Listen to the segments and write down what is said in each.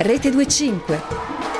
Rete 25.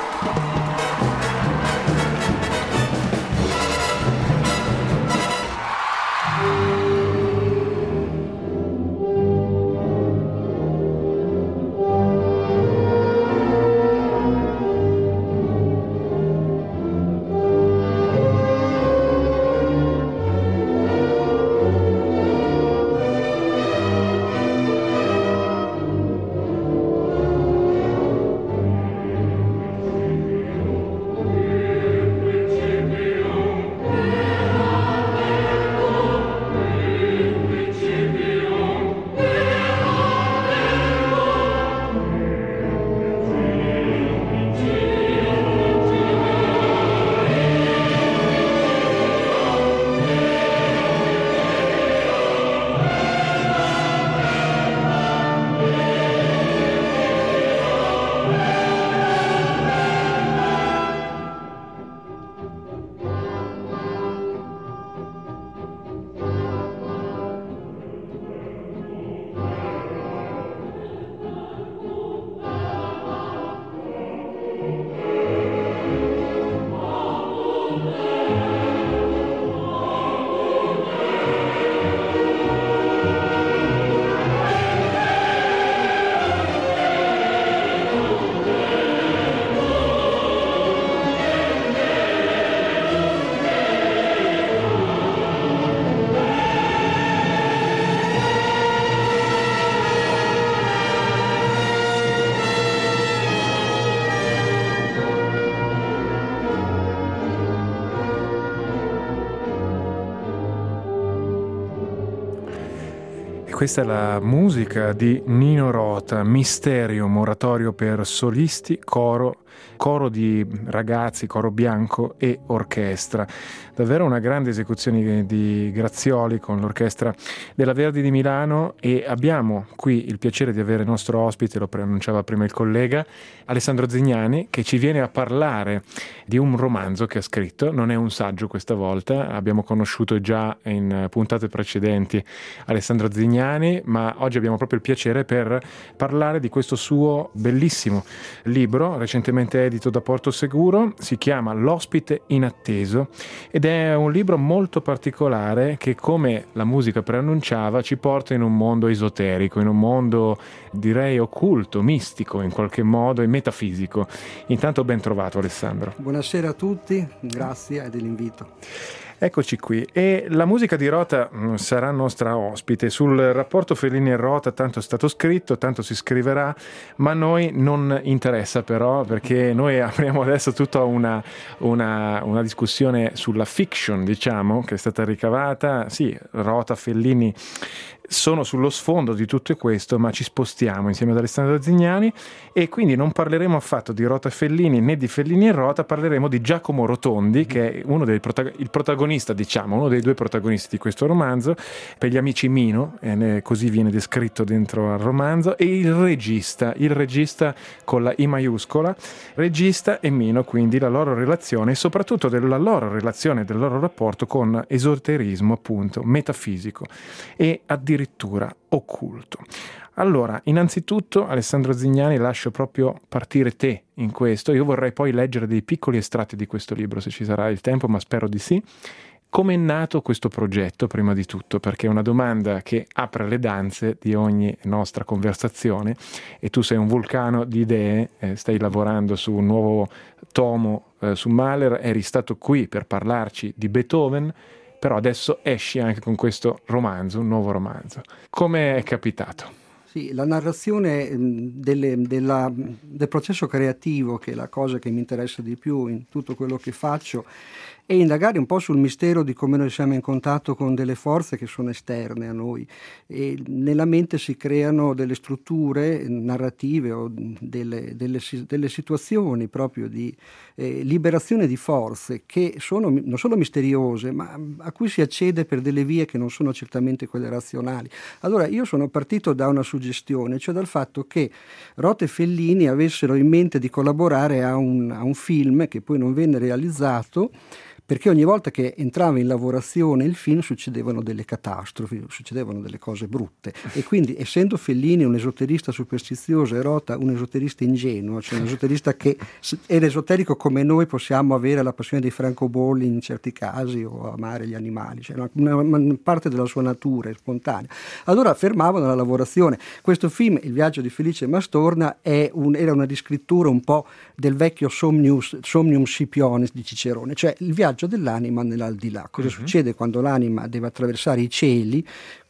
Questa è la musica di Nino Rota, Mysterium, oratorio per solisti, coro di ragazzi, coro bianco e orchestra. Davvero una grande esecuzione di Grazioli con l'orchestra della Verdi di Milano, e abbiamo qui il piacere di avere nostro ospite, lo preannunciava prima il collega, Alessandro Zignani, che ci viene a parlare di un romanzo che ha scritto. Non è un saggio questa volta, abbiamo conosciuto già in puntate precedenti Alessandro Zignani, ma oggi abbiamo proprio il piacere per parlare di questo suo bellissimo libro recentemente edito da Porto Seguro. Si chiama L'ospite inatteso ed è un libro molto particolare che, come la musica preannunciava, ci porta in un mondo esoterico, in un mondo direi occulto, mistico in qualche modo e metafisico. Intanto ben trovato Alessandro. Buonasera a tutti, grazie dell'invito. Eccoci qui, e la musica di Rota sarà nostra ospite. Sul rapporto Fellini e Rota tanto è stato scritto, tanto si scriverà, ma a noi non interessa però, perché noi apriamo adesso tutta una discussione sulla fiction, diciamo, che è stata ricavata. Sì, Rota, Fellini sono sullo sfondo di tutto questo, ma ci spostiamo insieme ad Alessandro Zignani e quindi non parleremo affatto di Rota e Fellini né di Fellini e Rota, parleremo di Giacomo Rotondi, che è il protagonista, diciamo, uno dei due protagonisti di questo romanzo, per gli amici Mino, così viene descritto dentro al romanzo, e il regista con la I maiuscola, regista e Mino, quindi la loro relazione e soprattutto della loro relazione, del loro rapporto con esoterismo, appunto, metafisico e addirittura occulto. Allora, innanzitutto, Alessandro Zignani, lascio proprio partire te in questo. Io vorrei poi leggere dei piccoli estratti di questo libro, se ci sarà il tempo, ma spero di sì. Come è nato questo progetto, prima di tutto? Perché è una domanda che apre le danze di ogni nostra conversazione, e tu sei un vulcano di idee, stai lavorando su un nuovo tomo su Mahler, eri stato qui per parlarci di Beethoven, però adesso esci anche con questo romanzo, un nuovo romanzo. Come è capitato? Sì, la narrazione del processo creativo, che è la cosa che mi interessa di più in tutto quello che faccio, e indagare un po' sul mistero di come noi siamo in contatto con delle forze che sono esterne a noi, e nella mente si creano delle strutture narrative o delle situazioni proprio di liberazione di forze che sono non solo misteriose, ma a cui si accede per delle vie che non sono certamente quelle razionali. Allora io sono partito da una suggestione, cioè dal fatto che Rota e Fellini avessero in mente di collaborare a un film che poi non venne realizzato, perché ogni volta che entrava in lavorazione il film succedevano delle catastrofi, succedevano delle cose brutte, e quindi essendo Fellini un esoterista superstizioso e Rota un esoterista ingenuo, cioè un esoterista che è esoterico come noi possiamo avere la passione dei francobolli in certi casi o amare gli animali, cioè una parte della sua natura è spontanea, allora fermavano la lavorazione. Questo film, Il viaggio di Felice Mastorna, era una riscrittura un po' del vecchio Somnium Scipionis di Cicerone, cioè il viaggio dell'anima nell'aldilà. Cosa succede quando l'anima deve attraversare i cieli,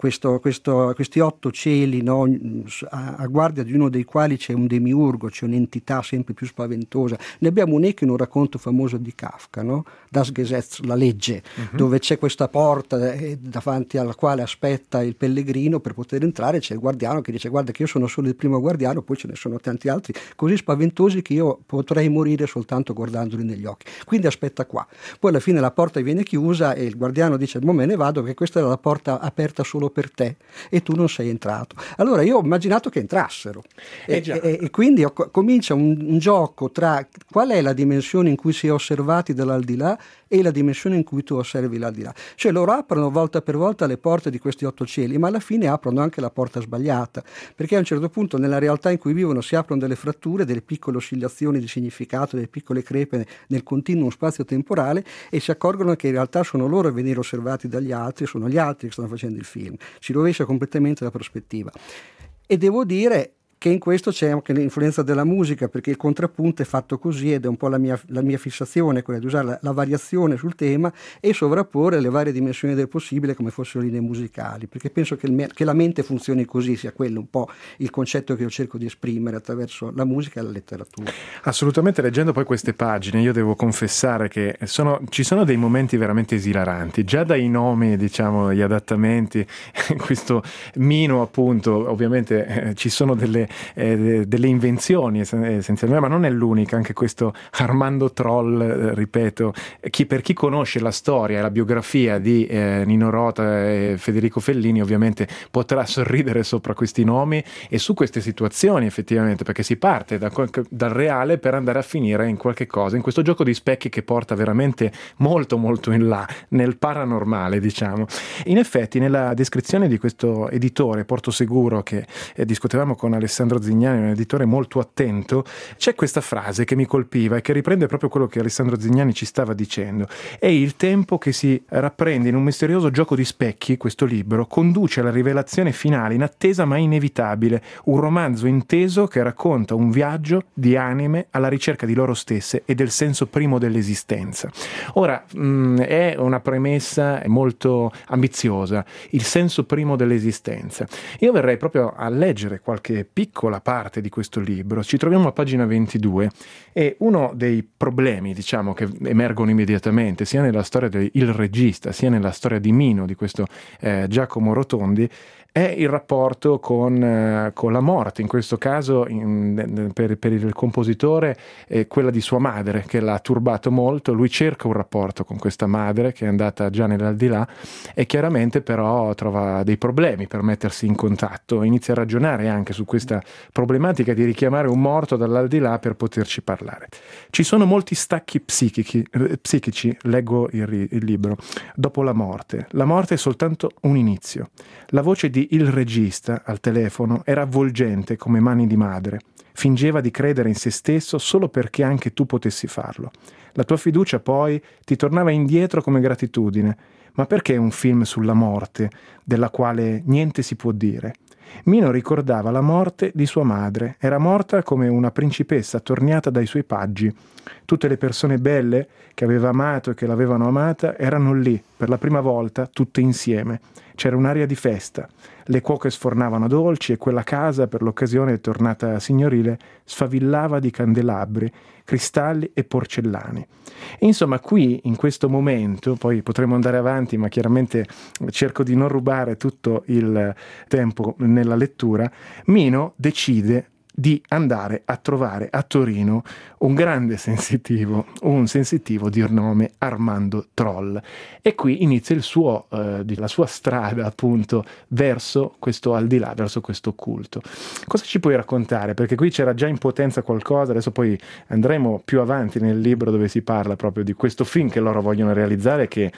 questi 8 cieli, no, a guardia di uno dei quali c'è un demiurgo, c'è un'entità sempre più spaventosa. Ne abbiamo un eco in un racconto famoso di Kafka, no? Das Gesetz, la legge, dove c'è questa porta davanti alla quale aspetta il pellegrino per poter entrare, c'è il guardiano che dice: guarda che io sono solo il primo guardiano, poi ce ne sono tanti altri così spaventosi che io potrei morire soltanto guardandoli negli occhi, quindi aspetta qua. Poi alla fine la porta viene chiusa e il guardiano dice: mo me ne vado, che questa era la porta aperta solo per te e tu non sei entrato. Allora io ho immaginato che entrassero e quindi comincia un gioco tra qual è la dimensione in cui si è osservati dall'aldilà e la dimensione in cui tu osservi l'aldilà. Cioè loro aprono volta per volta le porte di questi 8 cieli, ma alla fine aprono anche la porta sbagliata, perché a un certo punto nella realtà in cui vivono si aprono delle fratture, delle piccole oscillazioni di significato, delle piccole crepe nel continuo spazio temporale, e si accorgono che in realtà sono loro a venire osservati dagli altri, sono gli altri che stanno facendo il film. Si rovescia completamente la prospettiva. E devo dire che in questo c'è anche l'influenza della musica, perché il contrappunto è fatto così ed è un po' la mia fissazione, quella di usare la variazione sul tema e sovrapporre le varie dimensioni del possibile come fossero linee musicali, perché penso che la mente funzioni così, sia quello un po' il concetto che io cerco di esprimere attraverso la musica e la letteratura. Assolutamente. Leggendo poi queste pagine io devo confessare che ci sono dei momenti veramente esilaranti, già dai nomi, diciamo, gli adattamenti, questo Mino appunto, ovviamente ci sono delle invenzioni essenzialmente, ma non è l'unica, anche questo Armando Troll, ripeto, per chi conosce la storia e la biografia di Nino Rota e Federico Fellini ovviamente potrà sorridere sopra questi nomi e su queste situazioni, effettivamente, perché si parte dal reale per andare a finire in qualche cosa, in questo gioco di specchi che porta veramente molto molto in là, nel paranormale, diciamo. In effetti nella descrizione di questo editore Porto Seguro, che discutevamo con Alessandro Zignani, un editore molto attento, c'è questa frase che mi colpiva e che riprende proprio quello che Alessandro Zignani ci stava dicendo: è il tempo che si rapprende in un misterioso gioco di specchi. Questo libro conduce alla rivelazione finale, inattesa ma inevitabile, un romanzo inteso che racconta un viaggio di anime alla ricerca di loro stesse e del senso primo dell'esistenza. Ora, è una premessa molto ambiziosa, il senso primo dell'esistenza. Io verrei proprio a leggere qualche piccola parte di questo libro. Ci troviamo a pagina 22 e uno dei problemi, diciamo, che emergono immediatamente sia nella storia del regista sia nella storia di Mino, di questo Giacomo Rotondi, è il rapporto con la morte, in questo caso per il compositore quella di sua madre, che l'ha turbato molto. Lui cerca un rapporto con questa madre che è andata già nell'aldilà e chiaramente però trova dei problemi per mettersi in contatto, inizia a ragionare anche su questa problematica di richiamare un morto dall'aldilà per poterci parlare. Ci sono molti stacchi psichici, leggo il libro, dopo la morte. La morte è soltanto un inizio. La voce di il regista al telefono era avvolgente come mani di madre. Fingeva di credere in se stesso solo perché anche tu potessi farlo. La tua fiducia poi ti tornava indietro come gratitudine. Ma perché un film sulla morte, della quale niente si può dire? Mino ricordava la morte di sua madre. Era morta come una principessa torniata dai suoi paggi. Tutte le persone belle che aveva amato e che l'avevano amata erano lì, per la prima volta, tutte insieme. C'era un'aria di festa. Le cuoche sfornavano dolci e quella casa, per l'occasione tornata signorile, sfavillava di candelabri, cristalli e porcellane. E insomma, qui, in questo momento, poi potremo andare avanti, ma chiaramente cerco di non rubare tutto il tempo nella lettura, Mino decide di andare a trovare a Torino un grande sensitivo, un sensitivo di nome Armando Troll. E qui inizia la sua strada appunto verso questo al di là, verso questo culto. Cosa ci puoi raccontare? Perché qui c'era già in potenza qualcosa, adesso poi andremo più avanti nel libro dove si parla proprio di questo film che loro vogliono realizzare, che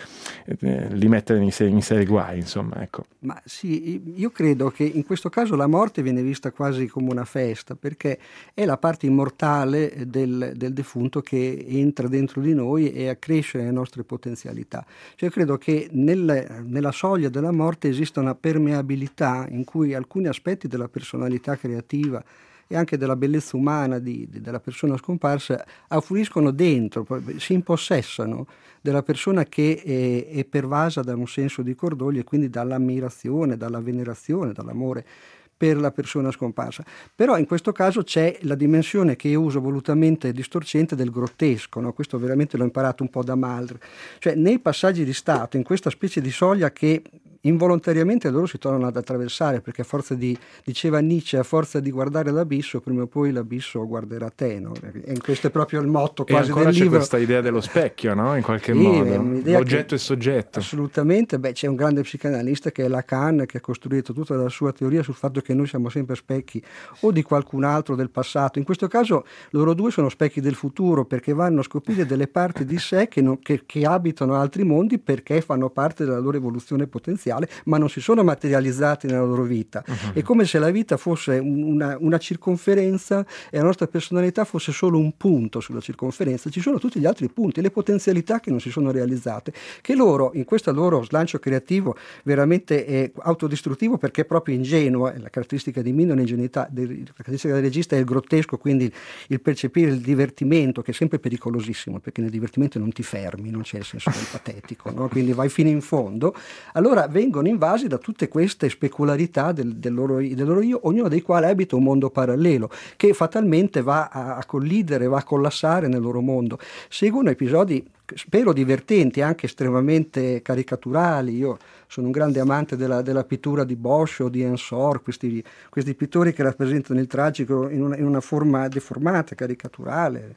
li mette in seri guai, insomma, ecco. Ma sì, io credo che in questo caso la morte viene vista quasi come una festa, perché è la parte immortale del defunto che entra dentro di noi e accresce le nostre potenzialità. Cioè, credo che nella soglia della morte esista una permeabilità in cui alcuni aspetti della personalità creativa e anche della bellezza umana della persona scomparsa affluiscono dentro, si impossessano della persona che è pervasa da un senso di cordoglio e quindi dall'ammirazione, dalla venerazione, dall'amore per la persona scomparsa. Però in questo caso c'è la dimensione che io uso volutamente distorcente del grottesco, no? Questo veramente l'ho imparato un po' da Mulder. Cioè nei passaggi di stato, in questa specie di soglia che involontariamente loro si trovano ad attraversare, perché diceva Nietzsche, a forza di guardare l'abisso, prima o poi l'abisso guarderà te, no? E questo è proprio il motto quasi del libro. E ancora c'è questa idea dello specchio, no? In qualche modo, l'oggetto e soggetto. Assolutamente, c'è un grande psicanalista che è Lacan, che ha costruito tutta la sua teoria sul fatto che noi siamo sempre specchi o di qualcun altro del passato. In questo caso loro due sono specchi del futuro, perché vanno a scoprire delle parti di sé che abitano altri mondi, perché fanno parte della loro evoluzione potenziale, ma non si sono materializzati nella loro vita. Uh-huh. È come se la vita fosse una circonferenza e la nostra personalità fosse solo un punto sulla circonferenza. Ci sono tutti gli altri punti, le potenzialità che non si sono realizzate, che loro, in questo loro slancio creativo veramente autodistruttivo, perché è proprio ingenuo, la caratteristica di Mino è l'ingenuità, la caratteristica del regista è il grottesco, quindi il percepire il divertimento, che è sempre pericolosissimo, perché nel divertimento non ti fermi, non c'è il senso del patetico, no? Quindi vai fino in fondo. Allora vengono invasi da tutte queste specularità del loro io, ognuno dei quali abita un mondo parallelo, che fatalmente va a collidere, va a collassare nel loro mondo. Seguono episodi, spero divertenti, anche estremamente caricaturali. Io sono un grande amante della pittura di Bosch o di Ensor, questi pittori che rappresentano il tragico in una forma deformata, caricaturale,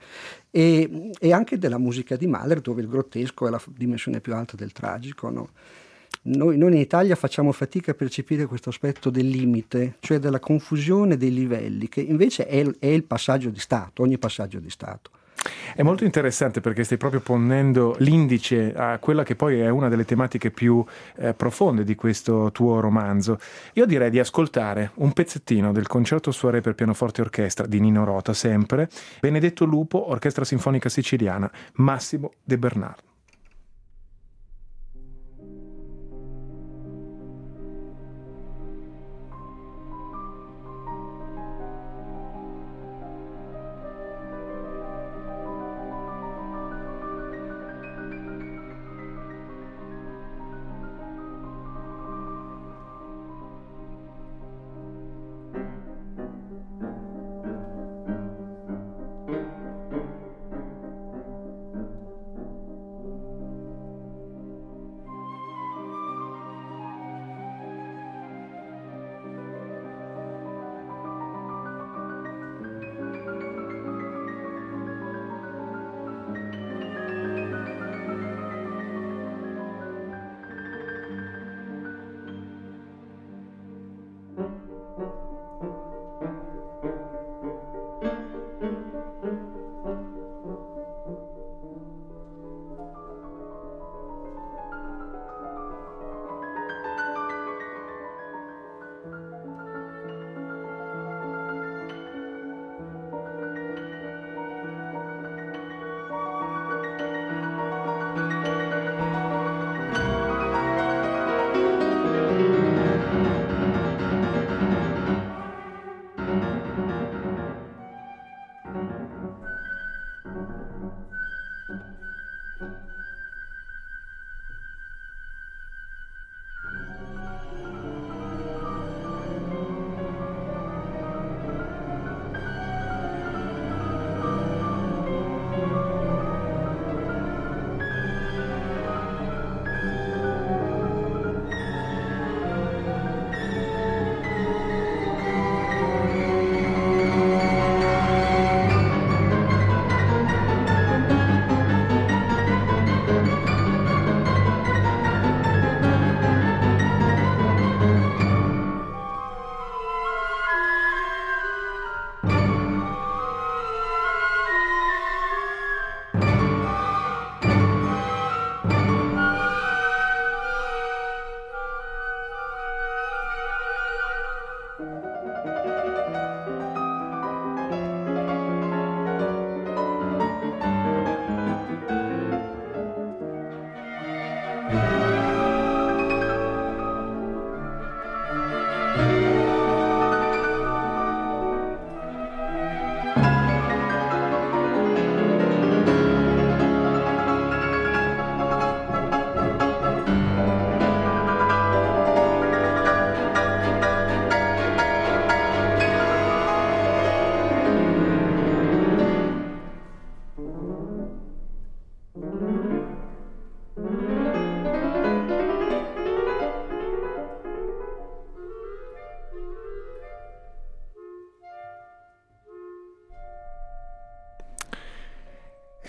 e anche della musica di Mahler, dove il grottesco è la dimensione più alta del tragico, no? Noi in Italia facciamo fatica a percepire questo aspetto del limite, cioè della confusione dei livelli, che invece è il passaggio di stato, ogni passaggio di stato. È molto interessante perché stai proprio ponendo l'indice a quella che poi è una delle tematiche più profonde di questo tuo romanzo. Io direi di ascoltare un pezzettino del concerto soirée per pianoforte e orchestra di Nino Rota, sempre, Benedetto Lupo, Orchestra Sinfonica Siciliana, Massimo De Bernardo.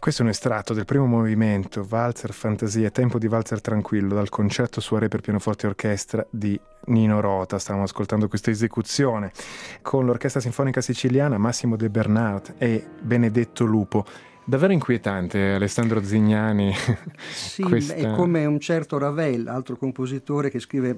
Questo è un estratto del primo movimento, Valzer Fantasia, Tempo di valzer tranquillo, dal concerto su re per pianoforte e orchestra di Nino Rota. Stavamo ascoltando questa esecuzione con l'Orchestra Sinfonica Siciliana, Massimo De Bernard e Benedetto Lupo. Davvero inquietante, Alessandro Zignani. Sì, è come un certo Ravel, altro compositore che scrive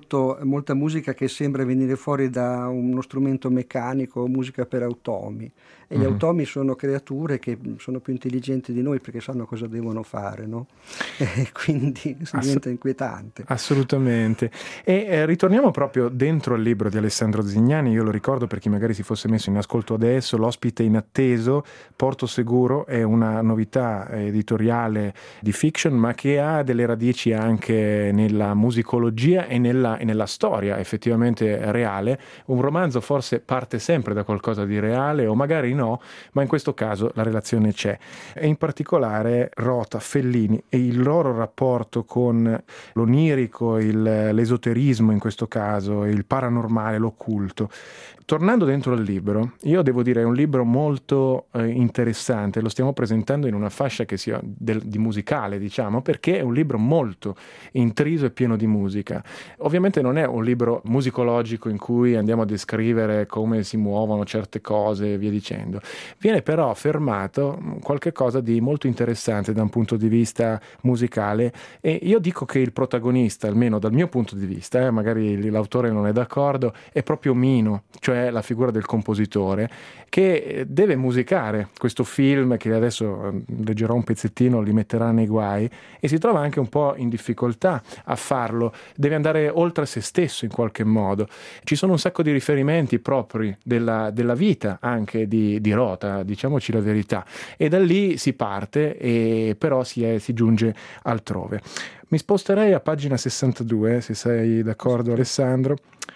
molta musica che sembra venire fuori da uno strumento meccanico, musica per automi. E gli automi sono creature che sono più intelligenti di noi perché sanno cosa devono fare, no? E quindi diventa inquietante. Assolutamente. E ritorniamo proprio dentro il libro di Alessandro Zignani. Io lo ricordo per chi magari si fosse messo in ascolto adesso, L'ospite inatteso, Porto Seguro, è una novità editoriale di fiction, ma che ha delle radici anche nella musicologia e nella storia effettivamente reale. Un romanzo forse parte sempre da qualcosa di reale, o magari no, ma in questo caso la relazione c'è. E in particolare Rota, Fellini e il loro rapporto con l'onirico, l'esoterismo in questo caso, il paranormale, l'occulto. Tornando dentro al libro, io devo dire è un libro molto interessante, lo stiamo presentando in una fascia che sia di musicale, diciamo, perché è un libro molto intriso e pieno di musica. Ovviamente non è un libro musicologico in cui andiamo a descrivere come si muovono certe cose e via dicendo. Viene però fermato qualche cosa di molto interessante da un punto di vista musicale, e io dico che il protagonista, almeno dal mio punto di vista, magari l'autore non è d'accordo, è proprio Mino, cioè la figura del compositore che deve musicare questo film, che adesso leggerò un pezzettino, li metterà nei guai, e si trova anche un po' in difficoltà a farlo, deve andare oltre se stesso in qualche modo. Ci sono un sacco di riferimenti propri della vita anche di Rota, diciamoci la verità, e da lì si parte e però si giunge altrove. Mi sposterei a pagina 62, se sei d'accordo Alessandro.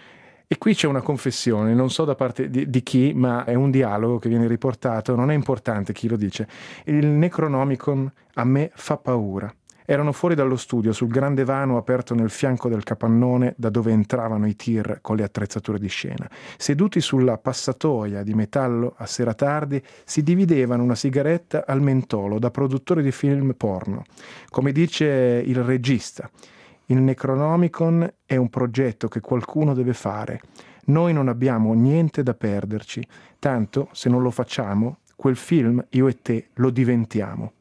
E qui c'è una confessione, non so da parte di chi, ma è un dialogo che viene riportato, non è importante chi lo dice. Il Necronomicon a me fa paura. Erano fuori dallo studio, sul grande vano aperto nel fianco del capannone da dove entravano i tir con le attrezzature di scena. Seduti sulla passatoia di metallo a sera tardi, si dividevano una sigaretta al mentolo da produttori di film porno. Come dice il regista, il Necronomicon è un progetto che qualcuno deve fare. Noi non abbiamo niente da perderci, tanto se non lo facciamo, quel film, io e te, lo diventiamo.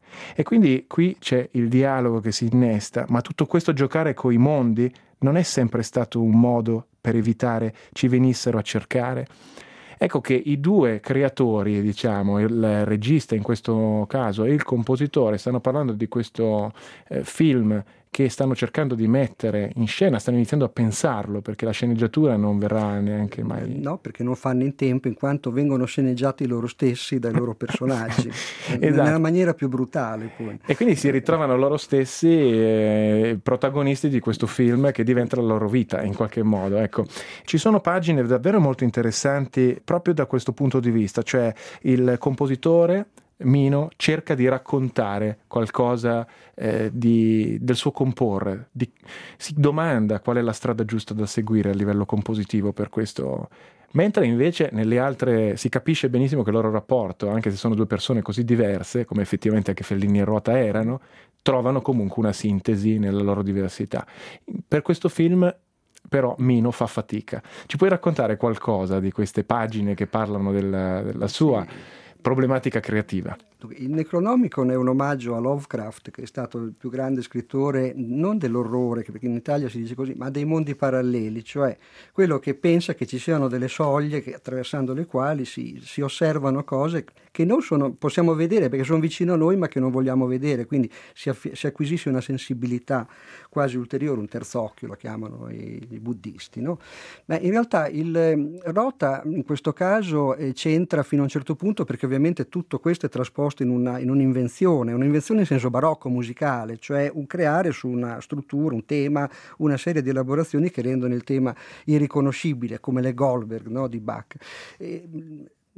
E quindi qui c'è il dialogo che si innesta, ma tutto questo giocare coi mondi non è sempre stato un modo per evitare ci venissero a cercare? Ecco che i due creatori, diciamo, il regista in questo caso e il compositore, stanno parlando di questo film che stanno cercando di mettere in scena, stanno iniziando a pensarlo, perché la sceneggiatura non verrà neanche mai... No, perché non fanno in tempo, in quanto vengono sceneggiati loro stessi dai loro personaggi, Esatto. nella maniera più brutale poi. E quindi si ritrovano loro stessi protagonisti di questo film che diventa la loro vita in qualche modo. Ecco, ci sono pagine davvero molto interessanti proprio da questo punto di vista, cioè il compositore Mino cerca di raccontare qualcosa del suo comporre, si domanda qual è la strada giusta da seguire a livello compositivo per questo, mentre invece nelle altre si capisce benissimo che il loro rapporto, anche se sono due persone così diverse, come effettivamente anche Fellini e Rota erano, trovano comunque una sintesi nella loro diversità. Per questo film però Mino fa fatica. Ci puoi raccontare qualcosa di queste pagine che parlano della sua problematica creativa? Il Necronomicon è un omaggio a Lovecraft, che è stato il più grande scrittore non dell'orrore, perché in Italia si dice così, ma dei mondi paralleli, cioè quello che pensa che ci siano delle soglie attraversando le quali si osservano cose che non possiamo vedere perché sono vicino a noi ma che non vogliamo vedere, quindi si acquisisce una sensibilità quasi ulteriore, un terzo occhio lo chiamano i buddisti, no? Ma in realtà il Rota in questo caso c'entra fino a un certo punto, perché ovviamente tutto questo è trasposto in un'invenzione in senso barocco musicale, cioè un creare su una struttura, un tema, una serie di elaborazioni che rendono il tema irriconoscibile, come le Goldberg, no, di Bach.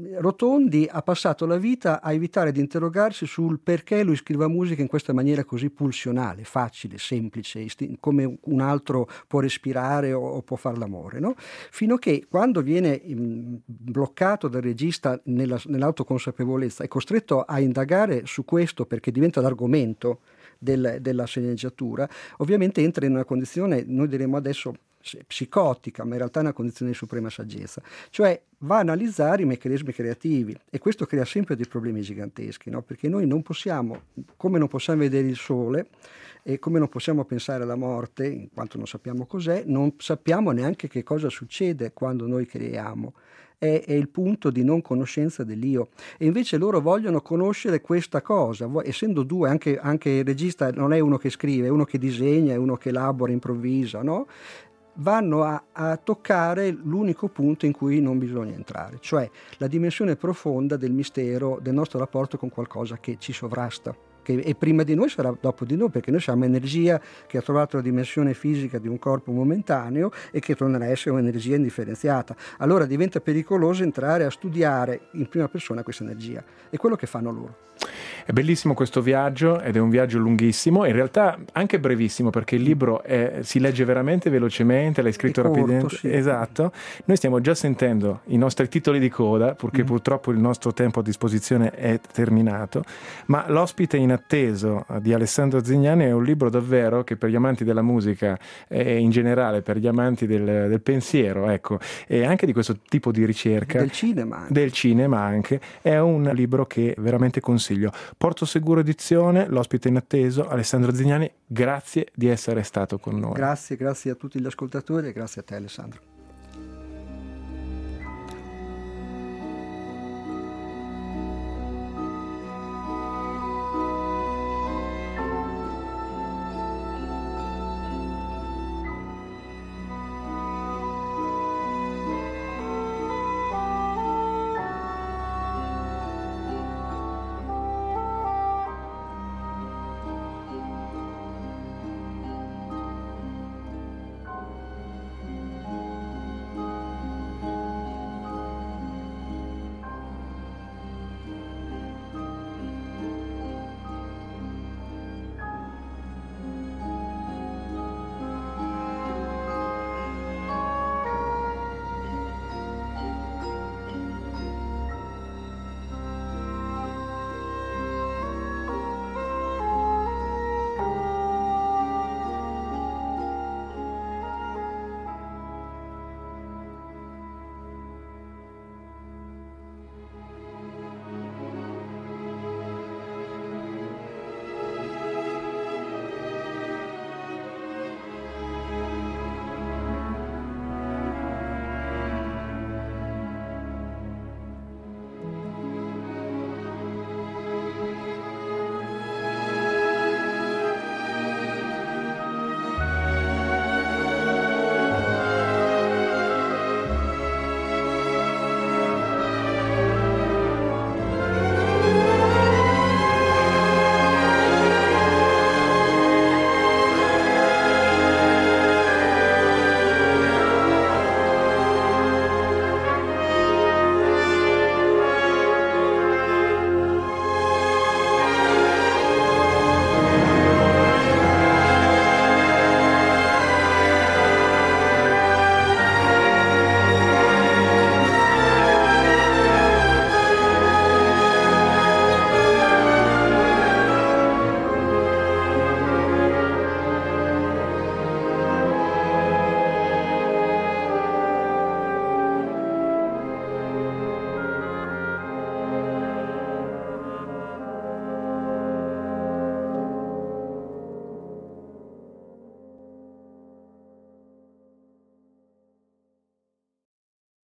Rotondi ha passato la vita a evitare di interrogarsi sul perché lui scriva musica in questa maniera così pulsionale, facile, semplice, come un altro può respirare o può fare l'amore, no? Fino a che quando viene bloccato dal regista nell'autoconsapevolezza è costretto a indagare su questo perché diventa l'argomento della sceneggiatura, ovviamente entra in una condizione, noi diremo adesso psicotica, ma in realtà è una condizione di suprema saggezza, cioè va a analizzare i meccanismi creativi, e questo crea sempre dei problemi giganteschi, no? Perché noi non possiamo, come non possiamo vedere il sole e come non possiamo pensare alla morte, in quanto non sappiamo cos'è, non sappiamo neanche che cosa succede quando noi creiamo. È il punto di non conoscenza dell'io, e invece loro vogliono conoscere questa cosa, essendo due, anche il regista non è uno che scrive, è uno che disegna, è uno che elabora, improvvisa, no? Vanno a toccare l'unico punto in cui non bisogna entrare, cioè la dimensione profonda del mistero del nostro rapporto con qualcosa che ci sovrasta, che è prima di noi, sarà dopo di noi, perché noi siamo energia che ha trovato la dimensione fisica di un corpo momentaneo e che tornerà a essere un'energia indifferenziata. Allora diventa pericoloso entrare a studiare in prima persona questa energia, è quello che fanno loro. È bellissimo questo viaggio, ed è un viaggio lunghissimo, in realtà anche brevissimo, perché il libro si legge veramente velocemente, l'hai scritto rapidamente. Sì. Esatto. Noi stiamo già sentendo i nostri titoli di coda, perché purtroppo il nostro tempo a disposizione è terminato, ma L'ospite inatteso di Alessandro Zignani è un libro davvero che per gli amanti della musica e in generale per gli amanti del pensiero, ecco, e anche di questo tipo di ricerca del cinema anche, è un libro che veramente consiglio. Porto Seguro Edizione, L'ospite inatteso, Alessandro Zignani, grazie di essere stato con noi. Grazie a tutti gli ascoltatori e grazie a te, Alessandro.